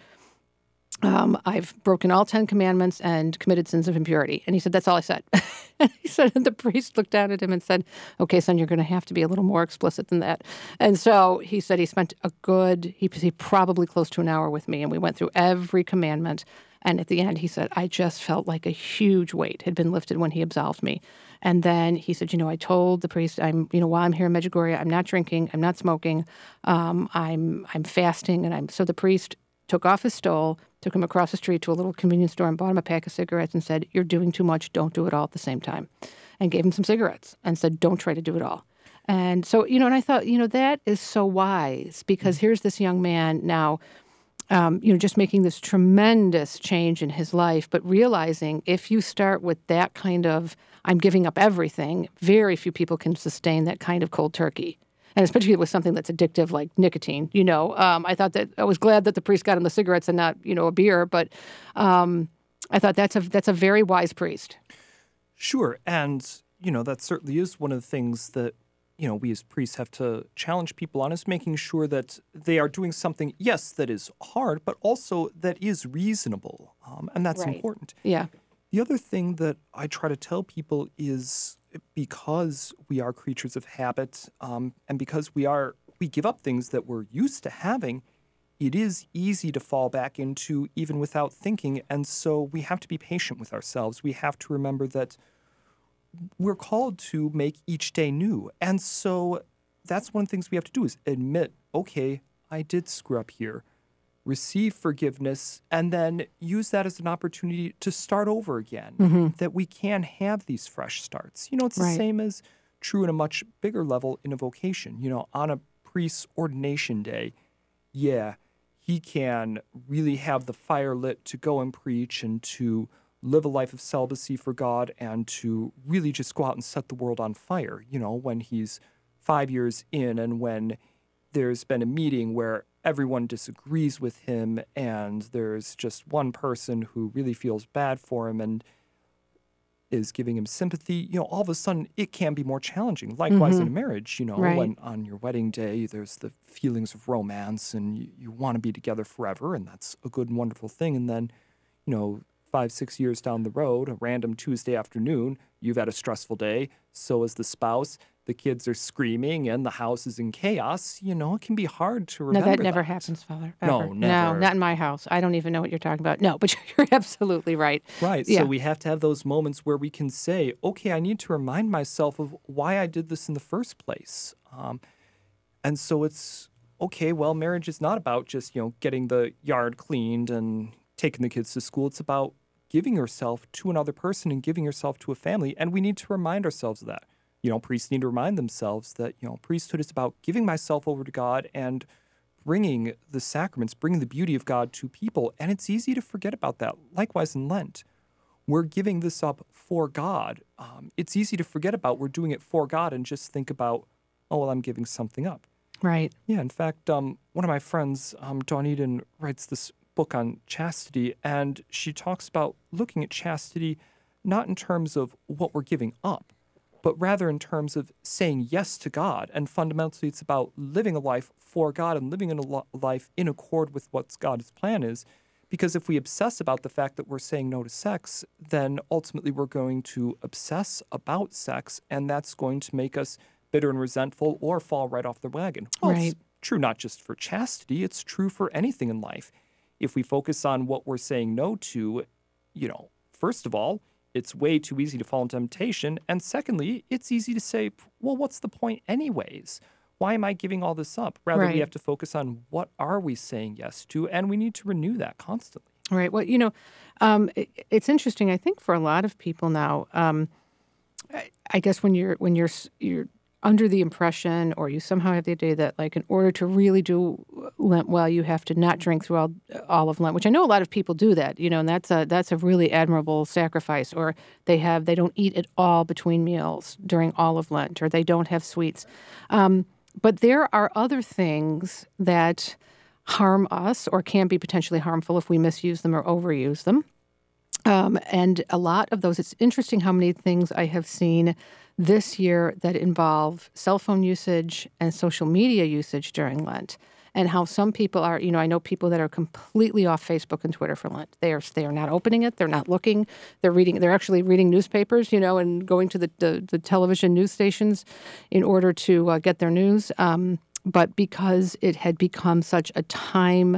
I've broken all 10 commandments and committed sins of impurity. And he said, that's all I said. And he said, and the priest looked down at him and said, okay, son, you're going to have to be a little more explicit than that. And so he said he spent he probably close to an hour with me, and we went through every commandment. And at the end, he said, I just felt like a huge weight had been lifted when he absolved me. And then he said, I told the priest, while I'm here in Medjugorje, I'm not drinking, I'm not smoking, I'm fasting. And so the priest took off his stole, took him across the street to a little convenience store and bought him a pack of cigarettes and said, you're doing too much, don't do it all at the same time. And gave him some cigarettes and said, don't try to do it all. And so, and I thought, that is so wise, because here's this young man now, just making this tremendous change in his life, but realizing if you start with that kind of, I'm giving up everything, very few people can sustain that kind of cold turkey. And especially with something that's addictive like nicotine, I thought that I was glad that the priest got him the cigarettes and not, a beer, but I thought that's a very wise priest. Sure. And, that certainly is one of the things that, we as priests have to challenge people on, is making sure that they are doing something, yes, that is hard, but also that is reasonable. And that's important. Yeah. The other thing that I try to tell people is because we are creatures of habit, and because we give up things that we're used to having, it is easy to fall back into even without thinking. And so we have to be patient with ourselves. We have to remember that we're called to make each day new. And so that's one of the things we have to do is admit, okay, I did screw up here. Receive forgiveness, and then use that as an opportunity to start over again, that we can have these fresh starts. It's the same as true in a much bigger level in a vocation. On a priest's ordination day, he can really have the fire lit to go and preach and to live a life of celibacy for God and to really just go out and set the world on fire, when he's 5 years in and when there's been a meeting where everyone disagrees with him and there's just one person who really feels bad for him and is giving him sympathy, all of a sudden it can be more challenging. Likewise in a marriage, when on your wedding day there's the feelings of romance and you want to be together forever, and that's a good and wonderful thing. And then, 5-6 years down the road, a random Tuesday afternoon, you've had a stressful day, so is the spouse. The kids are screaming and the house is in chaos. It can be hard to remember. No, that never happens, Father. Ever. No, never. No, not in my house. I don't even know what you're talking about. No, but you're absolutely right. Right. Yeah. So we have to have those moments where we can say, okay, I need to remind myself of why I did this in the first place. And so it's, okay, well, marriage is not about just, getting the yard cleaned and taking the kids to school. It's about giving yourself to another person and giving yourself to a family. And we need to remind ourselves of that. Priests need to remind themselves that, priesthood is about giving myself over to God and bringing the sacraments, bringing the beauty of God to people. And it's easy to forget about that. Likewise in Lent, we're giving this up for God. It's easy to forget about we're doing it for God and just think about, oh, well, I'm giving something up. Right. Yeah, in fact, one of my friends, Dawn Eden, writes this book on chastity, and she talks about looking at chastity not in terms of what we're giving up, but rather in terms of saying yes to God. And fundamentally, it's about living a life for God and living in a life in accord with what God's plan is. Because if we obsess about the fact that we're saying no to sex, then ultimately we're going to obsess about sex, and that's going to make us bitter and resentful or fall right off the wagon. Well, Right. It's true not just for chastity, it's true for anything in life. If we focus on what we're saying no to, first of all, it's way too easy to fall into temptation. And secondly, it's easy to say, well, what's the point anyways? Why am I giving all this up? Rather, Right. we have to focus on what are we saying yes to, and we need to renew that constantly. Right. Well, it's interesting. I think for a lot of people now, I guess when you're under the impression, or you somehow have the idea that, like, in order to really do Lent well, you have to not drink through all of Lent, which I know a lot of people do that, and that's a really admirable sacrifice. Or they don't eat at all between meals during all of Lent, or they don't have sweets. But there are other things that harm us or can be potentially harmful if we misuse them or overuse them. And a lot of those, it's interesting how many things I have seen this year that involve cell phone usage and social media usage during Lent, and how some people are, I know people that are completely off Facebook and Twitter for Lent. They are not opening it. They're not looking. They're actually reading newspapers, and going to the television news stations in order to get their news. But because it had become such a time,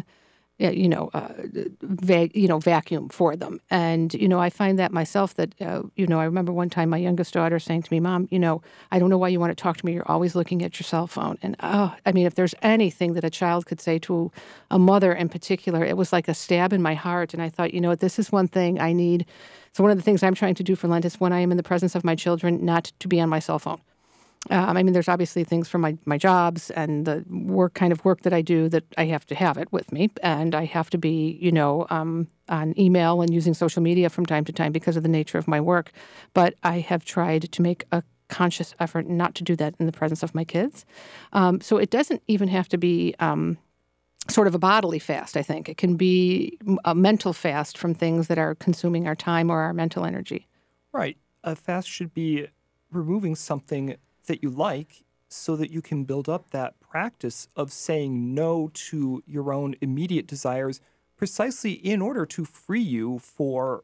vacuum for them. And, I find that myself that, I remember one time my youngest daughter saying to me, Mom, I don't know why you want to talk to me. You're always looking at your cell phone. And, if there's anything that a child could say to a mother in particular, it was like a stab in my heart. And I thought, this is one thing I need. So one of the things I'm trying to do for Lent is when I am in the presence of my children, not to be on my cell phone. There's obviously things for my jobs and the work that I do that I have to have it with me, and I have to be, on email and using social media from time to time because of the nature of my work. But I have tried to make a conscious effort not to do that in the presence of my kids. So it doesn't even have to be sort of a bodily fast, I think. It can be a mental fast from things that are consuming our time or our mental energy. Right. A fast should be removing something that you like so that you can build up that practice of saying no to your own immediate desires precisely in order to free you for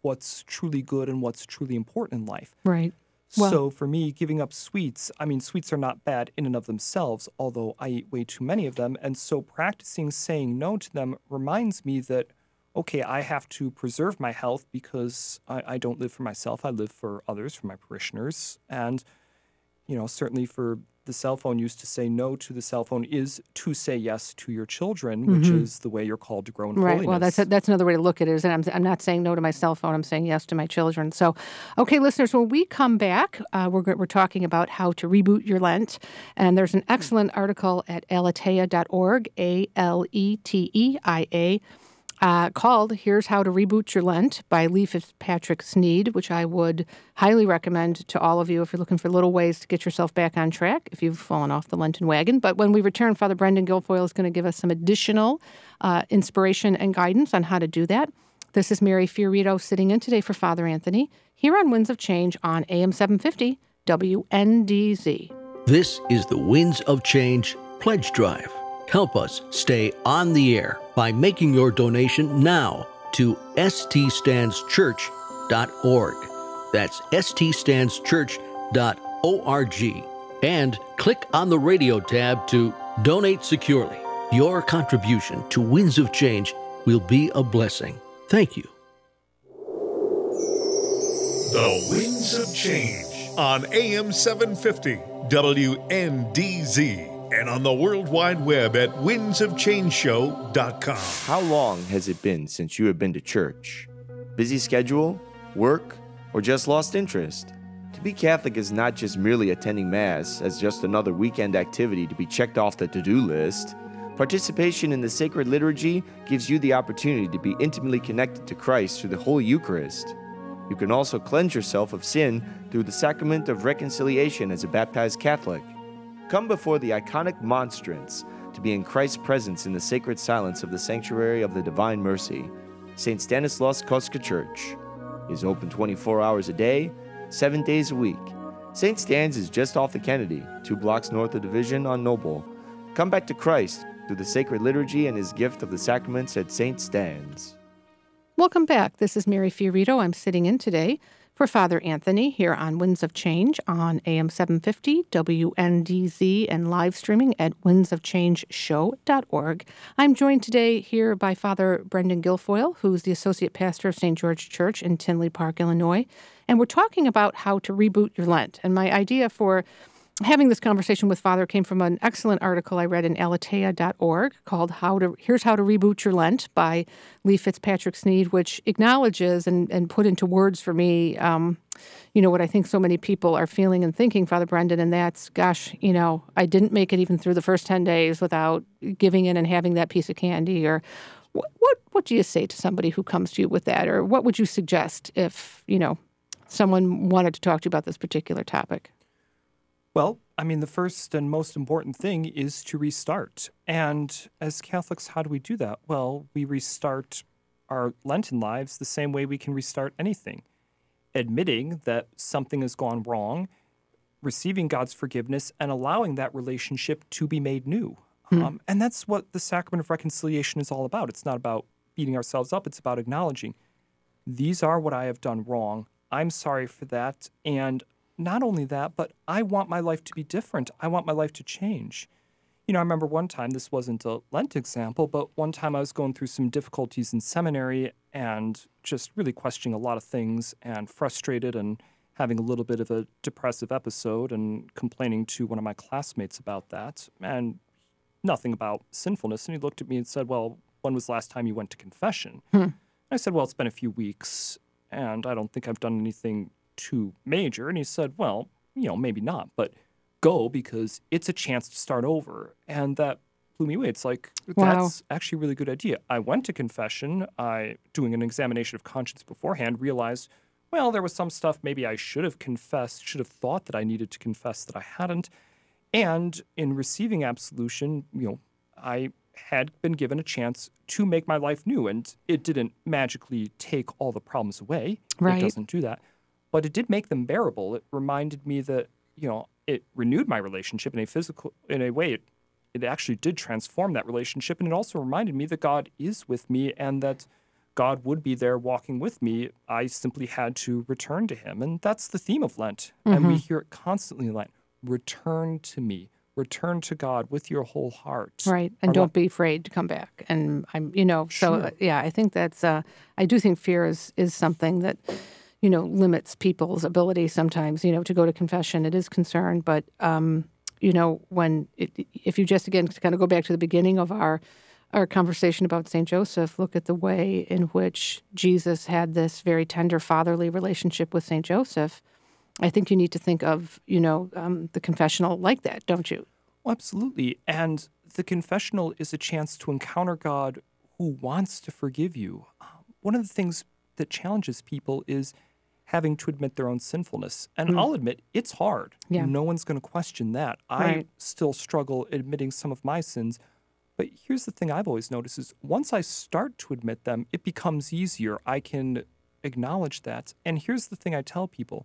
what's truly good and what's truly important in life. Right. Well, So for me, giving up sweets, I mean, sweets are not bad in and of themselves, although I eat way too many of them. And so practicing saying no to them reminds me that, okay, I have to preserve my health because I don't live for myself. I live for others, for my parishioners. And, certainly for the cell phone use, to say no to the cell phone is to say yes to your children, which is the way you're called to grow in right. holiness. Well, that's another way to look at it. Is that I'm not saying no to my cell phone. I'm saying yes to my children. So, okay, listeners, when we come back, we're talking about how to reboot your Lent, and there's an excellent article at aleteia.org, ALETEIA. Called Here's How to Reboot Your Lent by Lee Fitzpatrick Sneed, which I would highly recommend to all of you if you're looking for little ways to get yourself back on track if you've fallen off the Lenten wagon. But when we return, Father Brendan Guilfoyle is going to give us some additional inspiration and guidance on how to do that. This is Mary Fiorito sitting in today for Father Anthony here on Winds of Change on AM 750 WNDZ. This is the Winds of Change Pledge Drive. Help us stay on the air by making your donation now to ststandschurch.org. That's ststandschurch.org. And click on the radio tab to donate securely. Your contribution to Winds of Change will be a blessing. Thank you. The Winds of Change on AM 750 WNDZ. And on the World Wide Web at windsofchangeshow.com. How long has it been since you have been to church? Busy schedule, work, or just lost interest? To be Catholic is not just merely attending Mass as just another weekend activity to be checked off the to-do list. Participation in the sacred liturgy gives you the opportunity to be intimately connected to Christ through the Holy Eucharist. You can also cleanse yourself of sin through the sacrament of reconciliation as a baptized Catholic. Come before the iconic monstrance to be in Christ's presence in the sacred silence of the Sanctuary of the Divine Mercy. St. Stanislaus Kostka Church is open 24 hours a day, 7 days a week. St. Stan's is just off the Kennedy, 2 blocks north of Division on Noble. Come back to Christ through the sacred liturgy and his gift of the sacraments at St. Stan's. Welcome back. This is Mary Fiorito. I'm sitting in today for Father Anthony here on Winds of Change on AM 750 WNDZ and live streaming at windsofchangeshow.org. I'm joined today here by Father Brendan Guilfoyle, who's the Associate Pastor of St. George Church in Tinley Park, Illinois. And we're talking about how to reboot your Lent. And my idea for having this conversation with Father came from an excellent article I read in aleteia.org called Here's How to Reboot Your Lent by Lee Fitzpatrick Sneed, which acknowledges and put into words for me, what I think so many people are feeling and thinking, Father Brendan, and that's, gosh, I didn't make it even through the first 10 days without giving in and having that piece of candy. Or what do you say to somebody who comes to you with that? Or what would you suggest if, someone wanted to talk to you about this particular topic? Well, the first and most important thing is to restart. And as Catholics, how do we do that? Well, we restart our Lenten lives the same way we can restart anything. Admitting that something has gone wrong, receiving God's forgiveness, and allowing that relationship to be made new. And that's what the sacrament of reconciliation is all about. It's not about beating ourselves up. It's about acknowledging, these are what I have done wrong. I'm sorry for that. And not only that, but I want my life to be different. I want my life to change. I remember one time, this wasn't a Lent example, but one time I was going through some difficulties in seminary and just really questioning a lot of things and frustrated and having a little bit of a depressive episode and complaining to one of my classmates about that and nothing about sinfulness. And he looked at me and said, well, when was the last time you went to confession? I said, well, it's been a few weeks and I don't think I've done anything too major. And he said, well, maybe not, but go, because it's a chance to start over. And that blew me away. It's like, that's actually a really good idea. I went to confession. Doing an examination of conscience beforehand, realized, well, there was some stuff maybe I should have confessed, should have thought that I needed to confess that I hadn't. And in receiving absolution, I had been given a chance to make my life new. And it didn't magically take all the problems away. Right. It doesn't do that. But it did make them bearable. It reminded me that, it renewed my relationship in a way. It actually did transform that relationship. And it also reminded me that God is with me and that God would be there walking with me. I simply had to return to him. And that's the theme of Lent. And we hear it constantly in Lent. Return to me. Return to God with your whole heart. Right. And don't be afraid to come back. And I think that's, I do think fear is something that, limits people's ability sometimes, to go to confession. It is concern. But, if you just, again, kind of go back to the beginning of our conversation about St. Joseph, look at the way in which Jesus had this very tender fatherly relationship with St. Joseph. I think you need to think of, the confessional like that, don't you? Well, absolutely. And the confessional is a chance to encounter God who wants to forgive you. One of the things that challenges people is having to admit their own sinfulness. And I'll admit, it's hard. Yeah. No one's going to question that. I still struggle admitting some of my sins. But here's the thing I've always noticed is once I start to admit them, it becomes easier. I can acknowledge that. And here's the thing I tell people.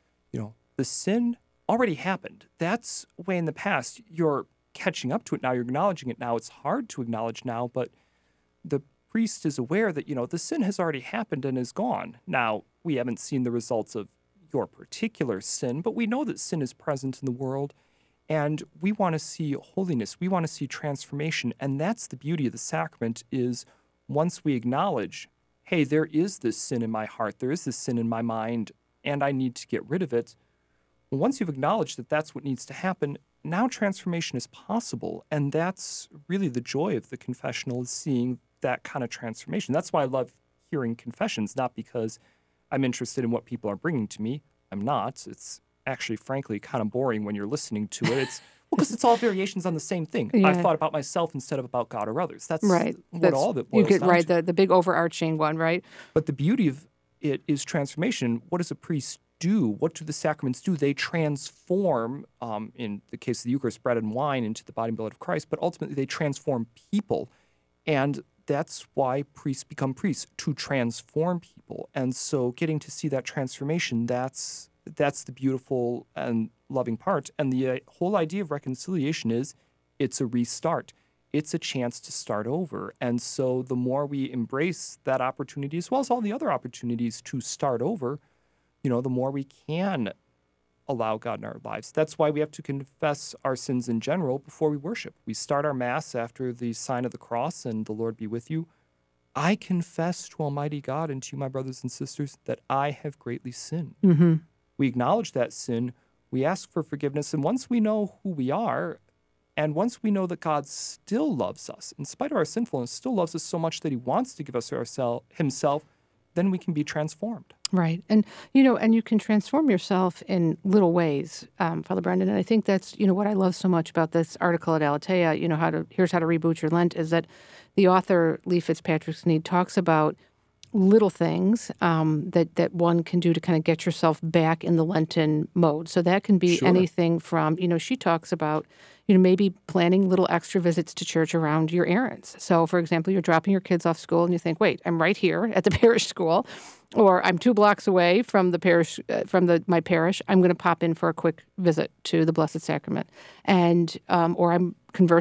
The sin already happened. That's way in the past. You're catching up to it now. You're acknowledging it now. It's hard to acknowledge now, but the priest is aware that, the sin has already happened and is gone. Now, we haven't seen the results of your particular sin, but we know that sin is present in the world, and we want to see holiness. We want to see transformation, and that's the beauty of the sacrament is once we acknowledge, hey, there is this sin in my heart, there is this sin in my mind, and I need to get rid of it. Once you've acknowledged that that's what needs to happen, now transformation is possible. And that's really the joy of the confessional is seeing that kind of transformation. That's why I love hearing confessions, not because I'm interested in what people are bringing to me. I'm not. It's actually, frankly, kind of boring when you're listening to it. It's because it's all variations on the same thing. Yeah. I've thought about myself instead of about God or others. That's right. What all of it boils down to. The big overarching one, right? But the beauty of it is transformation. What does a priest do? What do the sacraments do? They transform, in the case of the Eucharist, bread and wine into the body and blood of Christ, but ultimately they transform people. And that's why priests become priests, to transform people. And so getting to see that transformation, that's the beautiful and loving part. And the whole idea of reconciliation is it's a restart. It's a chance to start over. And so the more we embrace that opportunity, as well as all the other opportunities to start over, the more we can allow God in our lives. That's why we have to confess our sins in general before we worship. We start our Mass after the sign of the cross and the Lord be with you. I confess to Almighty God and to you, my brothers and sisters, that I have greatly sinned. Mm-hmm. We acknowledge that sin. We ask for forgiveness. And once we know who we are, and once we know that God still loves us, in spite of our sinfulness, still loves us so much that he wants to give us himself, then we can be transformed. Right. And, and you can transform yourself in little ways, Father Brendan. And I think that's, what I love so much about this article at Aletheia, here's how to reboot your Lent, is that the author, Lee Fitzpatrick-Sneed, talks about little things that one can do to kind of get yourself back in the Lenten mode. So that can be anything from, she talks about, maybe planning little extra visits to church around your errands. So, for example, you're dropping your kids off school and you think, wait, I'm right here at the parish school, or I'm 2 blocks away from the parish, my parish. I'm going to pop in for a quick visit to the Blessed Sacrament. And, or I'm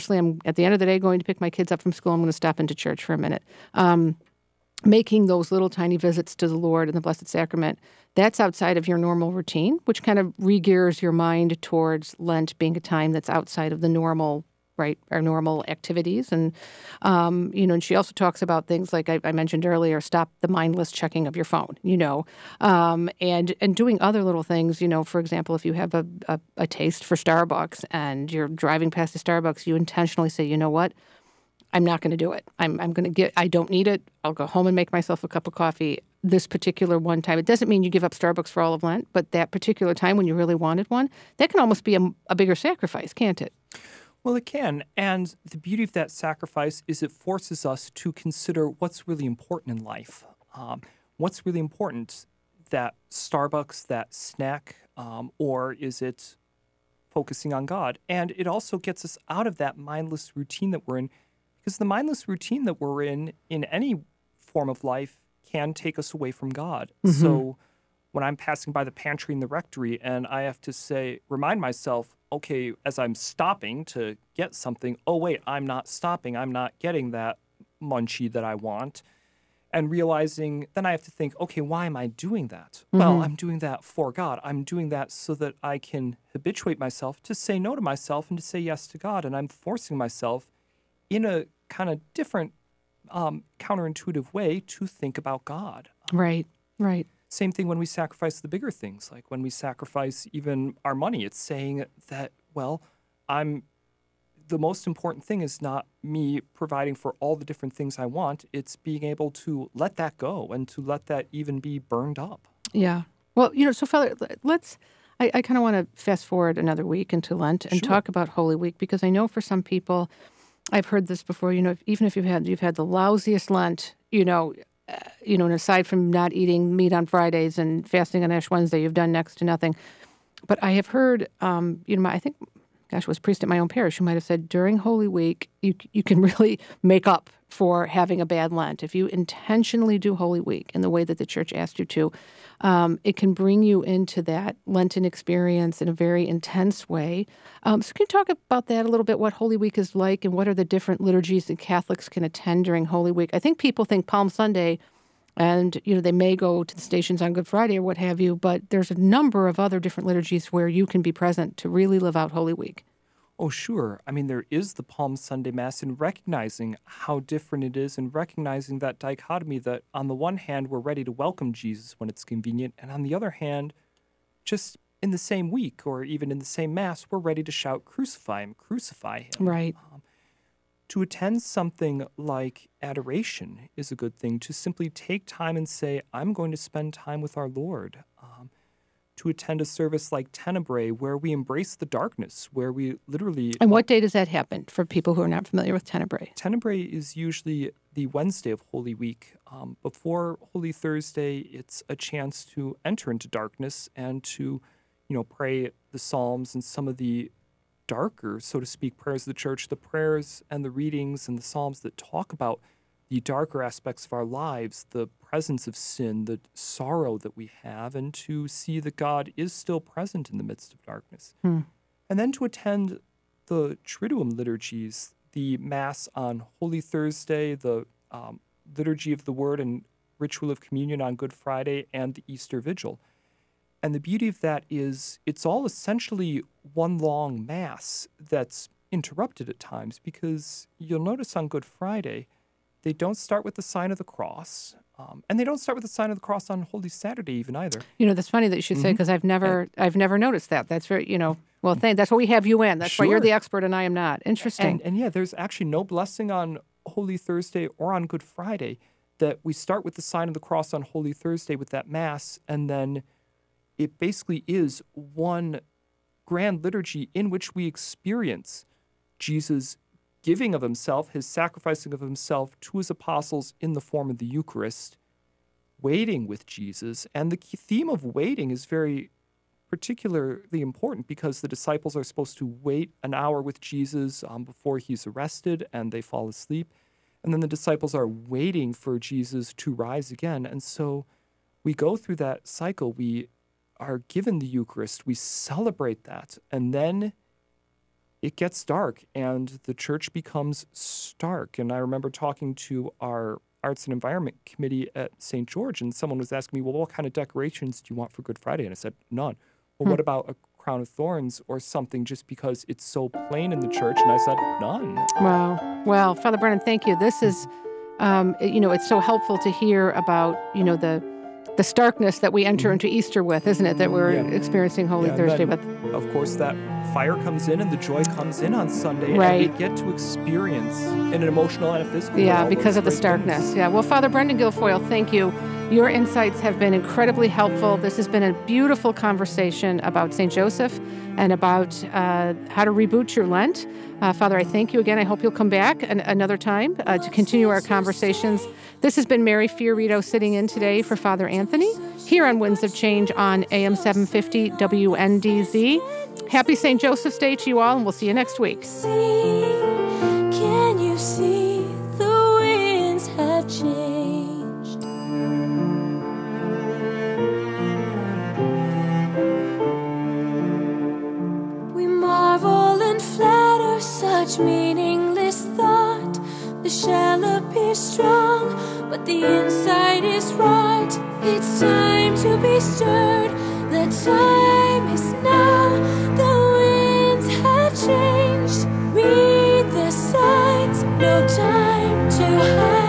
at the end of the day going to pick my kids up from school. I'm going to stop into church for a minute. Making those little tiny visits to the Lord and the Blessed Sacrament, that's outside of your normal routine, which kind of re-gears your mind towards Lent being a time that's outside of the normal, right, our normal activities. And, and she also talks about things like I mentioned earlier, stop the mindless checking of your phone, and doing other little things, for example, if you have a taste for Starbucks and you're driving past a Starbucks, you intentionally say, you know what? I'm not going to do it. I don't need it. I'll go home and make myself a cup of coffee this particular one time. It doesn't mean you give up Starbucks for all of Lent, but that particular time when you really wanted one, that can almost be a bigger sacrifice, can't it? Well, it can. And the beauty of that sacrifice is it forces us to consider what's really important in life. What's really important, that Starbucks, that snack, or is it focusing on God? And it also gets us out of that mindless routine that we're in. Because the mindless routine that we're in any form of life can take us away from God. Mm-hmm. So when I'm passing by the pantry in the rectory and I have to remind myself, okay, as I'm stopping to get something, oh, wait, I'm not stopping. I'm not getting that munchie that I want. And realizing, then I have to think, okay, why am I doing that? Well, I'm doing that for God. I'm doing that so that I can habituate myself to say no to myself and to say yes to God. And I'm forcing myself in a kind of different, counterintuitive way to think about God. Right. Same thing when we sacrifice the bigger things, like when we sacrifice even our money. It's saying that, well, the most important thing is not me providing for all the different things I want. It's being able to let that go and to let that even be burned up. Yeah. Well, so Father, I kind of want to fast forward another week into Lent and talk about Holy Week, because I know for some people, I've heard this before, even if you've had the lousiest Lent, and aside from not eating meat on Fridays and fasting on Ash Wednesday, you've done next to nothing. But I have heard, I think, gosh, was a priest at my own parish who might have said during Holy Week, you can really make up for having a bad Lent. If you intentionally do Holy Week in the way that the church asked you to, it can bring you into that Lenten experience in a very intense way. So can you talk about that a little bit, what Holy Week is like and what are the different liturgies that Catholics can attend during Holy Week? I think people think Palm Sunday and, they may go to the stations on Good Friday or what have you, but there's a number of other different liturgies where you can be present to really live out Holy Week. Oh, sure. I mean, there is the Palm Sunday Mass, and recognizing how different it is and recognizing that dichotomy that on the one hand, we're ready to welcome Jesus when it's convenient, and on the other hand, just in the same week or even in the same Mass, we're ready to shout, crucify him, crucify him. Right. To attend something like adoration is a good thing, to simply take time and say, I'm going to spend time with our Lord. To attend a service like Tenebrae, where we embrace the darkness, where we literally... And what day does that happen for people who are not familiar with Tenebrae? Tenebrae is usually the Wednesday of Holy Week. Before Holy Thursday, it's a chance to enter into darkness and to, pray the Psalms and some of the darker, so to speak, prayers of the church, the prayers and the readings and the Psalms that talk about the darker aspects of our lives, the presence of sin, the sorrow that we have, and to see that God is still present in the midst of darkness. And then to attend the Triduum liturgies, the Mass on Holy Thursday, the Liturgy of the Word and Ritual of Communion on Good Friday, and the Easter Vigil. And the beauty of that is it's all essentially one long Mass that's interrupted at times, because you'll notice on Good Friday, they don't start with the sign of the cross, and they don't start with the sign of the cross on Holy Saturday even either. That's funny that you should say, because I've never noticed that. That's very, well, that's what we have you in. That's why you're the expert and I am not. Interesting. And yeah, there's actually no blessing on Holy Thursday or on Good Friday, that we start with the sign of the cross on Holy Thursday with that Mass, and then it basically is one grand liturgy in which we experience Jesus' giving of himself, his sacrificing of himself to his apostles in the form of the Eucharist, waiting with Jesus. And the theme of waiting is very particularly important, because the disciples are supposed to wait an hour with Jesus before he's arrested, and they fall asleep. And then the disciples are waiting for Jesus to rise again. And so we go through that cycle. We are given the Eucharist, we celebrate that, and then it gets dark and the church becomes stark. And I remember talking to our Arts and Environment Committee at St. George, and someone was asking me, well, what kind of decorations do you want for Good Friday? And I said, none. Well, what about a crown of thorns or something, just because it's so plain in the church? And I said, none. Wow. Well, Father Brennan, thank you. This is, it's so helpful to hear about, the starkness that we enter into Easter with, isn't it? That we're experiencing Holy Thursday with. Of course, that fire comes in and the joy comes in on Sunday. Right. And we get to experience in an emotional and a physical way. Yeah, because of the starkness. Things. Yeah. Well, Father Brendan Guilfoyle, thank you. Your insights have been incredibly helpful. This has been a beautiful conversation about St. Joseph and about how to reboot your Lent. Father, I thank you again. I hope you'll come back another time to continue our conversations. This has been Mary Fiorito sitting in today for Father Anthony here on Winds of Change on AM 750 WNDZ. Happy St. Joseph's Day to you all, and we'll see you next week. Can you see the winds have changed? We marvel and flatter such meaningless thought. The shall appear strong, but but the inside is rot. It's time to be stirred. The time is now. The winds have changed. Read the signs. No time to hide.